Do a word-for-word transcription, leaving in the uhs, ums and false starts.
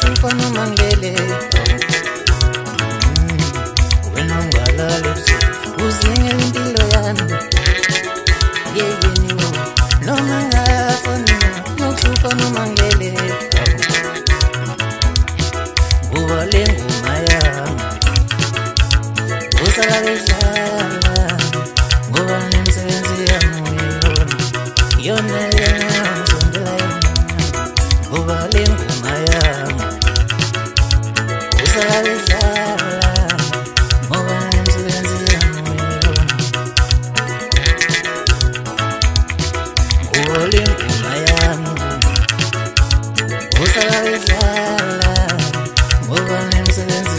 nokufa noma ngilele wena ungalala uzinge impilo yami yeyeni noma ngafa nokufa noma ngilele ngoba le ngoma yami usakalidlala ngoba nemsebenzi yami yona yona sondela ngoba le ngoma yami usakalidlala ngoba nemsebenzi yami ngoba le ngoma yami usakalidlala ngoba nemsebenzi